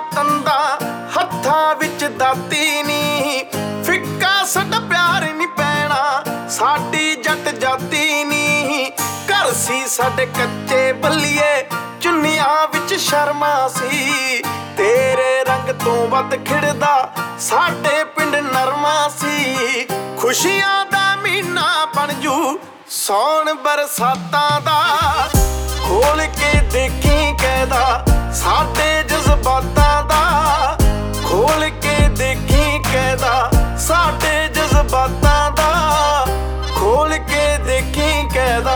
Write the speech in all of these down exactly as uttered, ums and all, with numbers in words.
ਤੰਦਾ ਹੱਥਾਂ ਵਿੱਚ ਦਾਤੀ ਨੀ, ਫਿੱਕਾ ਸਾਡਾ ਪਿਆਰ ਨੀ ਪੈਣਾ ਸਾਡੀ ਜੱਟ ਜਾਤੀ ਨੀ। ਘਰ ਸੀ ਸਾਡੇ ਕੱਚੇ ਬੱਲੀਏ, ਚੁੰਨੀਆਂ ਵਿੱਚ ਸ਼ਰਮਾ ਸੀ, ਤੇਰੇ ਰੰਗ ਤੋਂ ਵੱਧ ਖਿੜਦਾ ਸਾਡੇ ਪਿੰਡ ਨਰਮਾ ਸੀ। ਖੁਸ਼ੀਆਂ ਦਾ ਮਹੀਨਾ ਬਣ ਜੂ ਸੌਣ ਬਰਸਾਤਾਂ ਦਾ, ਖੋਲ ਕੇ ਦੇਖੀ ਕਹਿਦਾ ਸਾਡੇ ਜਜ਼ਬਾਤਾਂ ਦਾ, ਖੋਲ ਕੇ ਦੇਖੀ ਕਹਿਦਾ ਸਾਡੇ ਜਜ਼ਬਾਤਾਂ ਦਾ, ਖੋਲ ਕੇ ਦੇਖੀ ਕਹਿਦਾ।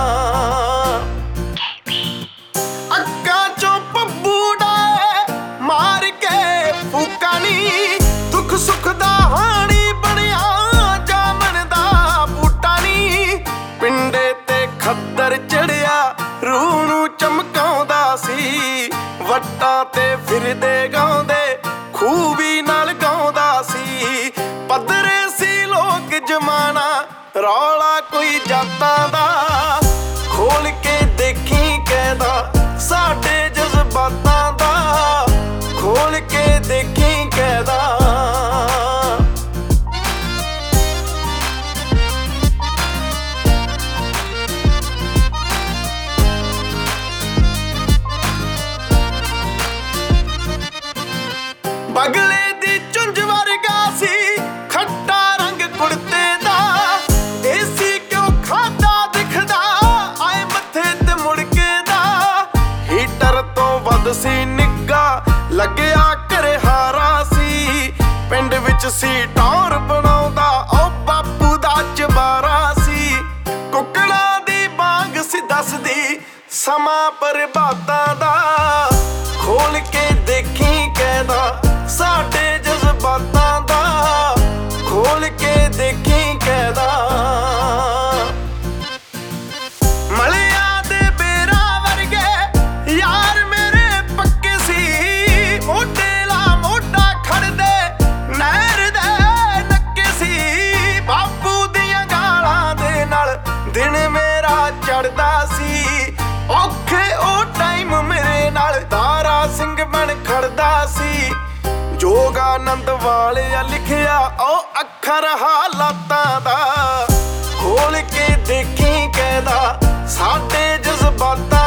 ਅੱਖਾਂ ਚੋਂ ਪੱਬੂ ਡਾਏ ਮਾਰ ਕੇ ਫੂਕਾਂ ਨੀ, ਦੁੱਖ ਸੁੱਖ ਦਾ ਹਾਣੀ ਬਣਿਆ ਜਾਮਨ ਦਾ ਬੂਟਾ ਨੀ। ਪਿੰਡੇ ਤੇ ਖੱਦਰ ਚੜਿਆ ਰੂਹ ਨੂੰ ਚਮਕਾਉਂਦਾ ਸੀ, ਵੱਟਾਂ ਤੇ ਫਿਰਦੇ ਗਾਉਂਦੇ ਖੂਬੀ ਨਾਲ ਗਾਉਂਦਾ ਸੀ। ਪੱਧਰੇ ਸੀ ਲੋਕ ਜਮਾਨਾ ਰੌਲਾ ਕੋਈ ਜਾਤਾਂ ਦਾ, ਖੋਲ ਕੇ ਦੇਖੀ ਕਹਿਦਾ ਸਾਡੇ ਜਜ਼ਬਾਤਾਂ ਦਾ, ਖੋਲ ਕੇ ਦੇਖੀ ਕਹਿਦਾ। ਬਗਲੇ ਦੀ ਚੁੰਝ ਵਰਗਾ ਸੀ ਖੱਟਾ ਰੰਗ ਕੁੜਤੇ ਦਾ, ਦੇਸੀ ਕਿਉਂ ਖਾਦਾ ਦਿਖਦਾ ਆਏ ਮੱਥੇ ਤੇ ਮੁੜਕੇ ਦਾ। ਹੀਟਰ ਤੋਂ ਵੱਧ ਸੀ ਨਿੱਘਾ ਲੱਗਿਆ ਘਰੇ ਹਾਰਾ ਸੀ, ਪਿੰਡ ਵਿੱਚ ਸੀ ਟੌਰ ਬਣਾਉਂਦਾ ਉਹ ਬਾਪੂ ਦਾ ਚਬਾਰਾ ਸੀ। ਕੁੱਕੜਾਂ ਦੀ ਬਾਂਗ ਸੀ ਦੱਸਦੀ ਸਮਾਂ ਬਰਬਾਦਾਂ ਦਾ, ਖੋਲ ਕੇ ਦੇਖੀ ਕਹਿਦਾ ਸਾਡੇ ਜਜ਼ਬਾਤਾਂ ਦਾ, ਖੋਲ ਕੇ ਦੇਖੀ ਕਹਿਦਾ। ਮਲਿਆਂ ਦੇ ਬੇਰਾਂ ਵਰਗੇ ਯਾਰ ਮੇਰੇ ਪੱਕੇ ਸੀ, ਮੋਢੇ ਲਾ ਮੋਢਾ ਖੜਦੇ ਨਹਿਰ ਦੇ ਨੱਕੇ ਸੀ। ਬਾਪੂ ਦੀਆਂ ਗਾਲਾਂ ਦੇ ਨਾਲ ਦਿਨ ਮੇਰਾ ਚੜਦਾ ਸੀ, ਔਖੇ ਉਹ ਟਾਈਮ ਮੇਰੇ ਨਾਲ ਤਾਰਾ ਸਿੰਘ ਬਣ ਖੜਦਾ ਸੀ। ਜੋਗਾਨੰਦ ਵਾਲਿਆ ਲਿਖਿਆ ਉਹ ਅੱਖਰ ਹਾਲਾਤਾਂ ਦਾ, ਖੋਲ ਕੇ ਦੇਖੀ ਕਹਿਦਾ ਸਾਡੇ ਜਜ਼ਬਾਤਾਂ